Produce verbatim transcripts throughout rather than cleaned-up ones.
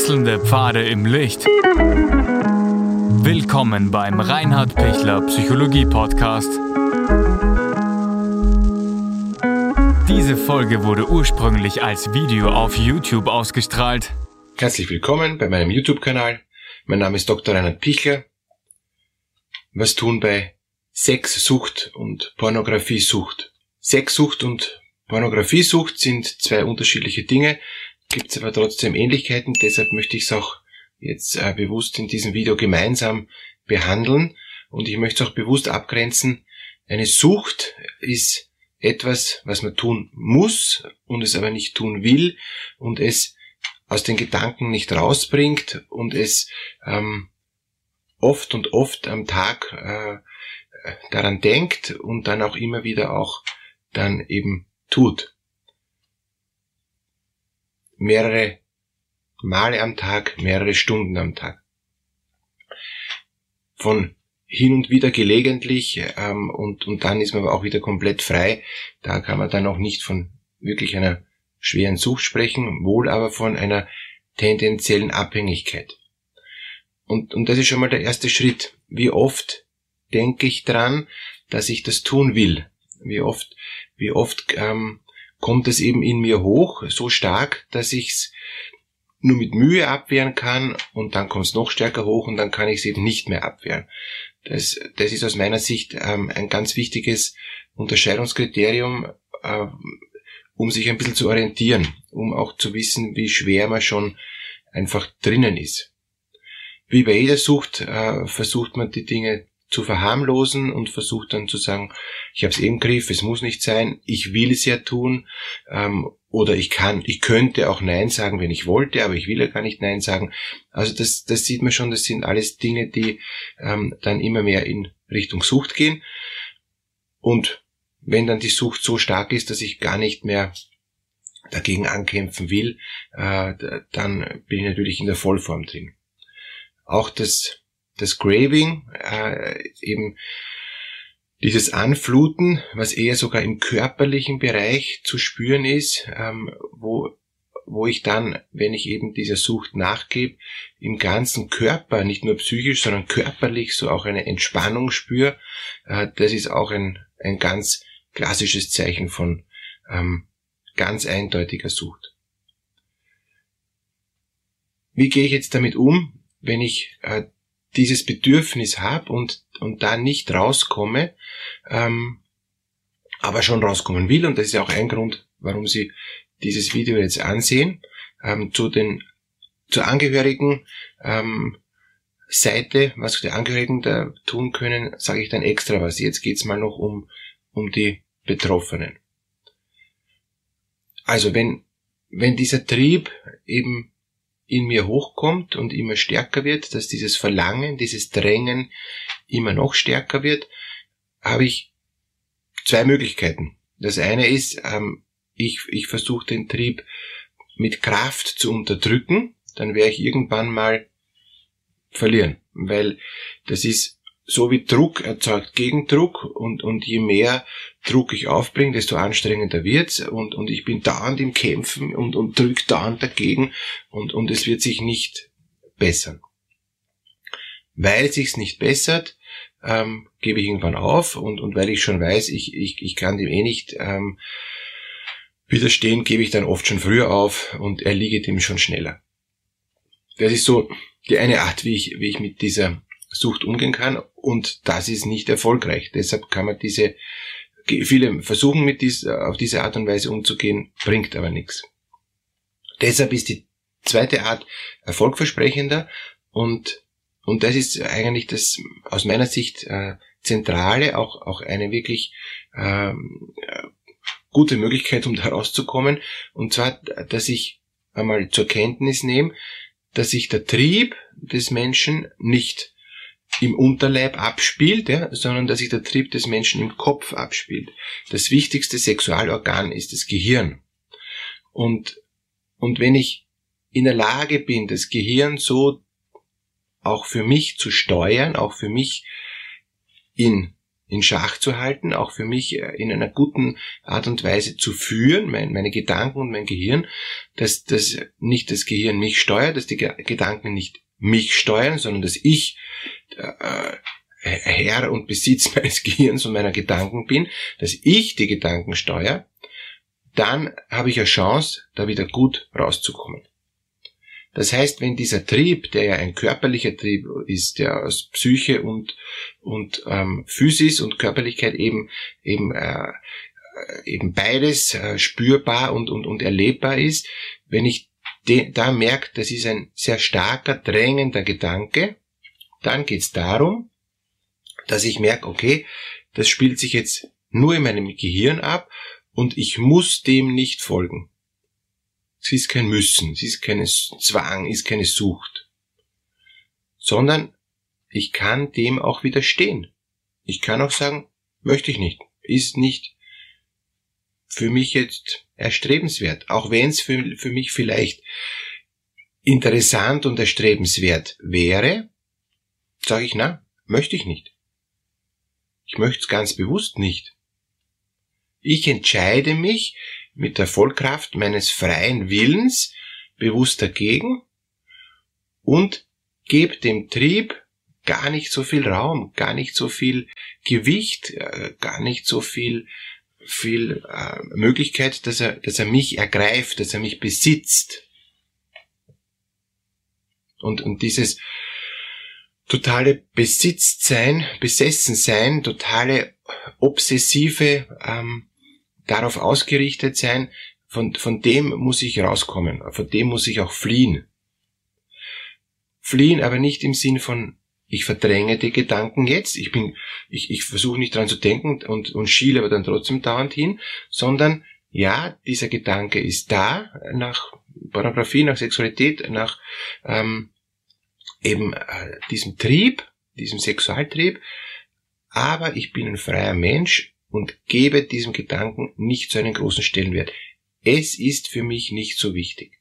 Wechselnde Pfade im Licht. Willkommen beim Reinhard Pichler Psychologie Podcast. Diese Folge wurde ursprünglich als Video auf YouTube ausgestrahlt. Herzlich willkommen bei meinem YouTube-Kanal. Mein Name ist Doktor Reinhard Pichler. Was tun bei Sexsucht und Pornografiesucht? Sexsucht und Pornografiesucht sind zwei unterschiedliche Dinge, gibt es aber trotzdem Ähnlichkeiten, deshalb möchte ich es auch jetzt äh, bewusst in diesem Video gemeinsam behandeln und ich möchte es auch bewusst abgrenzen. Eine Sucht ist etwas, was man tun muss und es aber nicht tun will und es aus den Gedanken nicht rausbringt und es ähm, oft und oft am Tag äh, daran denkt und dann auch immer wieder auch dann eben tut. Mehrere Male am Tag, mehrere Stunden am Tag. Von hin und wieder gelegentlich ähm, und, und dann ist man aber auch wieder komplett frei. Da kann man dann auch nicht von wirklich einer schweren Sucht sprechen, wohl aber von einer tendenziellen Abhängigkeit. Und, und das ist schon mal der erste Schritt. Wie oft denke ich dran, dass ich das tun will? Wie oft, wie oft ähm, kommt es eben in mir hoch, so stark, dass ich es nur mit Mühe abwehren kann und dann kommt es noch stärker hoch und dann kann ich es eben nicht mehr abwehren. Das, das ist aus meiner Sicht ähm, ein ganz wichtiges Unterscheidungskriterium, äh, um sich ein bisschen zu orientieren, um auch zu wissen, wie schwer man schon einfach drinnen ist. Wie bei jeder Sucht äh, versucht man die Dinge zu verharmlosen und versucht dann zu sagen, ich habe es im Griff, es muss nicht sein, ich will es ja tun, ähm, oder ich kann, ich könnte auch Nein sagen, wenn ich wollte, aber ich will ja gar nicht Nein sagen. Also das, das sieht man schon, das sind alles Dinge, die ähm, dann immer mehr in Richtung Sucht gehen. Und wenn dann die Sucht so stark ist, dass ich gar nicht mehr dagegen ankämpfen will, äh, dann bin ich natürlich in der Vollform drin. Auch das Das Craving, äh, eben dieses Anfluten, was eher sogar im körperlichen Bereich zu spüren ist, ähm, wo, wo ich dann, wenn ich eben dieser Sucht nachgebe, im ganzen Körper, nicht nur psychisch, sondern körperlich so auch eine Entspannung spüre, äh, das ist auch ein, ein ganz klassisches Zeichen von ähm, ganz eindeutiger Sucht. Wie gehe ich jetzt damit um, wenn ich äh, dieses Bedürfnis habe und und da nicht rauskomme, ähm, aber schon rauskommen will, und das ist ja auch ein Grund, warum Sie dieses Video jetzt ansehen. Ähm, zu den zur Angehörigen ähm, Seite, was die Angehörigen da tun können, sage ich dann extra was. Jetzt geht's mal noch um um die Betroffenen. Also wenn wenn dieser Trieb eben in mir hochkommt und immer stärker wird, dass dieses Verlangen, dieses Drängen immer noch stärker wird, habe ich zwei Möglichkeiten. Das eine ist, ähm, ich, ich versuche den Trieb mit Kraft zu unterdrücken, dann werde ich irgendwann mal verlieren, weil das ist so wie Druck erzeugt Gegendruck und, und je mehr Druck ich aufbringe, desto anstrengender wird's und, und ich bin dauernd im Kämpfen und, und drücke dauernd dagegen und, und es wird sich nicht bessern. Weil es sich nicht bessert, ähm, gebe ich irgendwann auf und, und weil ich schon weiß, ich, ich, ich kann dem eh nicht ähm, widerstehen, gebe ich dann oft schon früher auf und erliege dem schon schneller. Das ist so die eine Art, wie ich, wie ich mit dieser Sucht umgehen kann und das ist nicht erfolgreich. Deshalb kann man diese, viele versuchen mit dies, auf diese Art und Weise umzugehen, bringt aber nichts. Deshalb ist die zweite Art erfolgversprechender und und das ist eigentlich das aus meiner Sicht äh, zentrale, auch auch eine wirklich äh, gute Möglichkeit, um da rauszukommen, und zwar, dass ich einmal zur Kenntnis nehme, dass sich der Trieb des Menschen nicht im Unterleib abspielt, ja, sondern dass sich der Trieb des Menschen im Kopf abspielt. Das wichtigste Sexualorgan ist das Gehirn. Und, und wenn ich in der Lage bin, das Gehirn so auch für mich zu steuern, auch für mich in in Schach zu halten, auch für mich in einer guten Art und Weise zu führen, mein, meine Gedanken und mein Gehirn, dass, dass nicht das Gehirn mich steuert, dass die Gedanken nicht mich steuern, sondern dass ich äh, Herr und Besitz meines Gehirns und meiner Gedanken bin, dass ich die Gedanken steuere, dann habe ich eine Chance, da wieder gut rauszukommen. Das heißt, wenn dieser Trieb, der ja ein körperlicher Trieb ist, der aus Psyche und und ähm, Physis und Körperlichkeit eben eben äh, eben beides äh, spürbar und und und erlebbar ist, wenn ich de, da merke, das ist ein sehr starker, drängender Gedanke, dann geht es darum, dass ich merke, okay, das spielt sich jetzt nur in meinem Gehirn ab und ich muss dem nicht folgen. Es ist kein Müssen, es ist kein Zwang, es ist keine Sucht, sondern ich kann dem auch widerstehen. Ich kann auch sagen, möchte ich nicht, ist nicht für mich jetzt erstrebenswert, auch wenn es für, für mich vielleicht interessant und erstrebenswert wäre, sage ich, na, möchte ich nicht. Ich möchte es ganz bewusst nicht. Ich entscheide mich mit der Vollkraft meines freien Willens bewusst dagegen und gebe dem Trieb gar nicht so viel Raum, gar nicht so viel Gewicht, äh, gar nicht so viel, viel äh, Möglichkeit, dass er, dass er mich ergreift, dass er mich besitzt. Und, und dieses totale Besitztsein, Besessensein, totale obsessive ähm, darauf ausgerichtet sein, von, von dem muss ich rauskommen, von dem muss ich auch fliehen. Fliehen aber nicht im Sinn von, ich verdränge die Gedanken jetzt, ich bin, ich, ich versuche nicht dran zu denken und, und schiele aber dann trotzdem dauernd hin, sondern ja, dieser Gedanke ist da, nach Pornografie, nach Sexualität, nach ähm, eben äh, diesem Trieb, diesem Sexualtrieb, aber ich bin ein freier Mensch und gebe diesem Gedanken nicht so einen großen Stellenwert. Es ist für mich nicht so wichtig.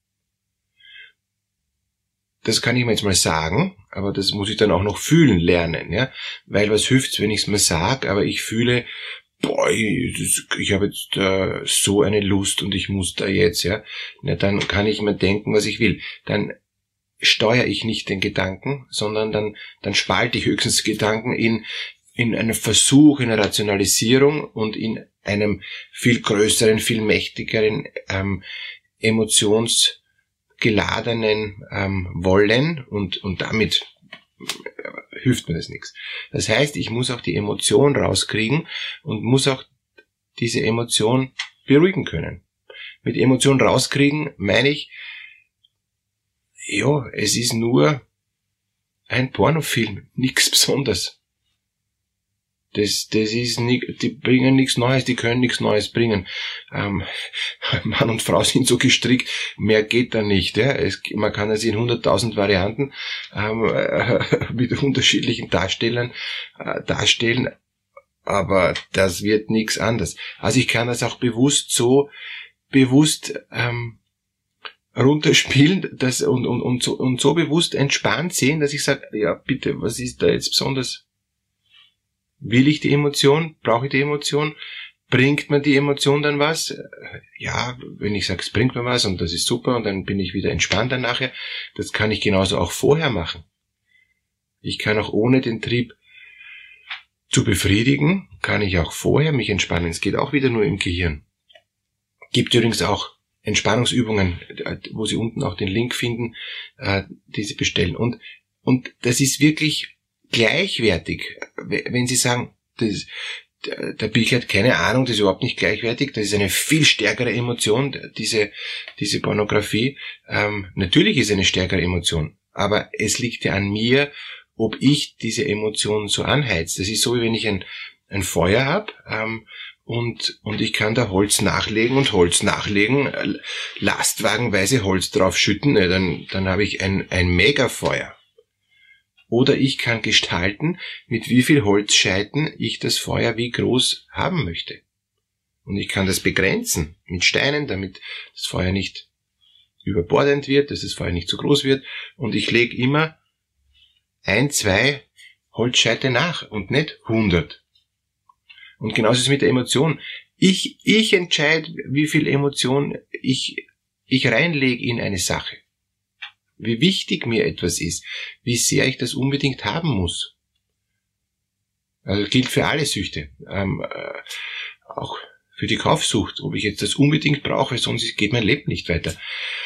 Das kann ich mir jetzt mal sagen, aber das muss ich dann auch noch fühlen lernen, ja, weil was hilft's, wenn ich es mir sage, aber ich fühle, boah, ich, ich habe jetzt äh, so eine Lust und ich muss da jetzt, ja, na, dann kann ich mir denken, was ich will. Dann steuere ich nicht den Gedanken, sondern dann dann spalte ich höchstens Gedanken in in einem Versuch, in einer Rationalisierung und in einem viel größeren, viel mächtigeren, ähm, emotionsgeladenen ähm, Wollen und, und damit hilft mir das nichts. Das heißt, ich muss auch die Emotion rauskriegen und muss auch diese Emotion beruhigen können. Mit Emotion rauskriegen meine ich, ja, es ist nur ein Pornofilm, nichts Besonderes. Das, das ist nicht, die bringen nichts Neues, die können nichts Neues bringen. Ähm, Mann und Frau sind so gestrickt, mehr geht da nicht. Ja. Es, man kann das in hunderttausend Varianten ähm, äh, mit unterschiedlichen Darstellern äh, darstellen, aber das wird nichts anderes. Also ich kann das auch bewusst so, bewusst ähm, runterspielen dass, und, und, und, so, und so bewusst entspannt sehen, dass ich sage, ja bitte, was ist da jetzt besonders? Will ich die Emotion? Brauche ich die Emotion? Bringt mir die Emotion dann was? Ja, wenn ich sage, es bringt mir was und das ist super und dann bin ich wieder entspannt dann nachher, das kann ich genauso auch vorher machen. Ich kann auch ohne den Trieb zu befriedigen, kann ich auch vorher mich entspannen. Es geht auch wieder nur im Gehirn. Gibt übrigens auch Entspannungsübungen, wo Sie unten auch den Link finden, die Sie bestellen. Und, und das ist wirklich gleichwertig, wenn Sie sagen, das, der Bill hat keine Ahnung, das ist überhaupt nicht gleichwertig, das ist eine viel stärkere Emotion, diese, diese Pornografie. Ähm, natürlich ist es eine stärkere Emotion, aber es liegt ja an mir, ob ich diese Emotion so anheize. Das ist so, wie wenn ich ein, ein Feuer habe ähm, und, und ich kann da Holz nachlegen und Holz nachlegen, äh, lastwagenweise Holz draufschütten, äh, dann, dann habe ich ein, ein Megafeuer. Oder ich kann gestalten, mit wie viel Holzscheiten ich das Feuer wie groß haben möchte. Und ich kann das begrenzen mit Steinen, damit das Feuer nicht überbordend wird, dass das Feuer nicht zu groß wird. Und ich lege immer ein, zwei Holzscheite nach und nicht hundert. Und genauso ist es mit der Emotion. Ich, ich entscheide, wie viel Emotion ich, ich reinlege in eine Sache. Wie wichtig mir etwas ist. Wie sehr ich das unbedingt haben muss. Also das gilt für alle Süchte. Ähm, äh, auch für die Kaufsucht. Ob ich jetzt das unbedingt brauche, sonst geht mein Leben nicht weiter.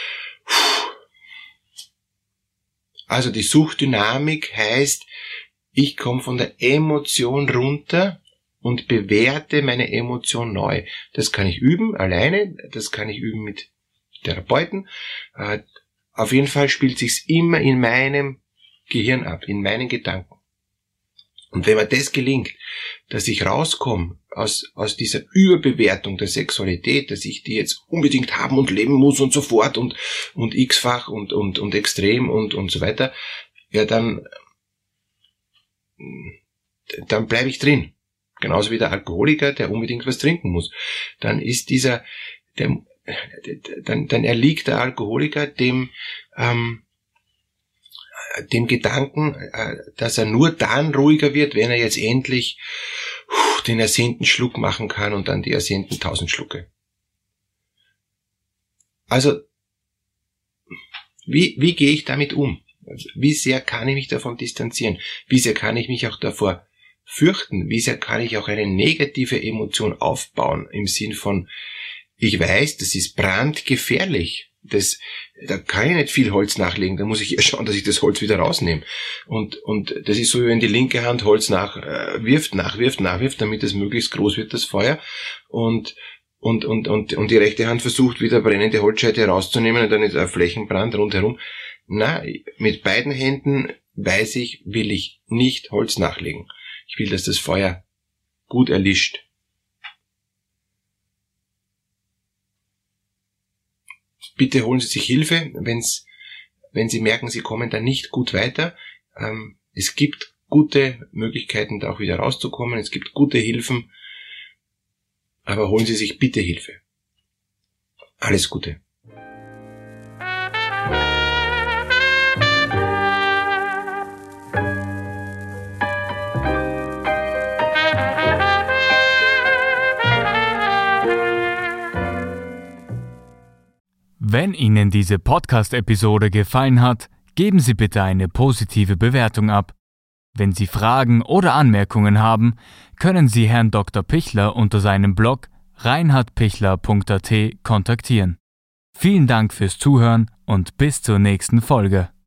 Also die Suchtdynamik heißt, ich komme von der Emotion runter und bewerte meine Emotion neu. Das kann ich üben, alleine, das kann ich üben mit Therapeuten. Äh, auf jeden Fall spielt sich's immer in meinem Gehirn ab, in meinen Gedanken. Und wenn mir das gelingt, dass ich rauskomme aus, aus dieser Überbewertung der Sexualität, dass ich die jetzt unbedingt haben und leben muss und sofort und, und x-fach und, und, und extrem und, und so weiter, ja, dann, dann bleibe ich drin. Genauso wie der Alkoholiker, der unbedingt was trinken muss. Dann ist dieser, der, dann, dann erliegt der Alkoholiker dem, ähm, dem Gedanken, dass er nur dann ruhiger wird, wenn er jetzt endlich den ersehnten Schluck machen kann und dann die ersehnten tausend Schlucke. Also, wie, wie gehe ich damit um? Wie sehr kann ich mich davon distanzieren? Wie sehr kann ich mich auch davor fürchten? Wie sehr kann ich auch eine negative Emotion aufbauen im Sinn von, ich weiß, das ist brandgefährlich. Das, da kann ich nicht viel Holz nachlegen, da muss ich eher schauen, dass ich das Holz wieder rausnehme. Und, und das ist so, wie wenn die linke Hand Holz nachwirft, nachwirft, nachwirft, damit es möglichst groß wird, das Feuer. Und, und, und, und, und die rechte Hand versucht, wieder brennende Holzscheite rauszunehmen und dann ist ein Flächenbrand rundherum. Na, mit beiden Händen weiß ich, will ich nicht Holz nachlegen. Ich will, dass das Feuer gut erlischt. Bitte holen Sie sich Hilfe, wenn's, wenn Sie merken, Sie kommen da nicht gut weiter. Ähm, es gibt gute Möglichkeiten, da auch wieder rauszukommen. Es gibt gute Hilfen. Aber holen Sie sich bitte Hilfe. Alles Gute. Wenn Ihnen diese Podcast-Episode gefallen hat, geben Sie bitte eine positive Bewertung ab. Wenn Sie Fragen oder Anmerkungen haben, können Sie Herrn Doktor Pichler unter seinem Blog reinhard pichler punkt a t kontaktieren. Vielen Dank fürs Zuhören und bis zur nächsten Folge.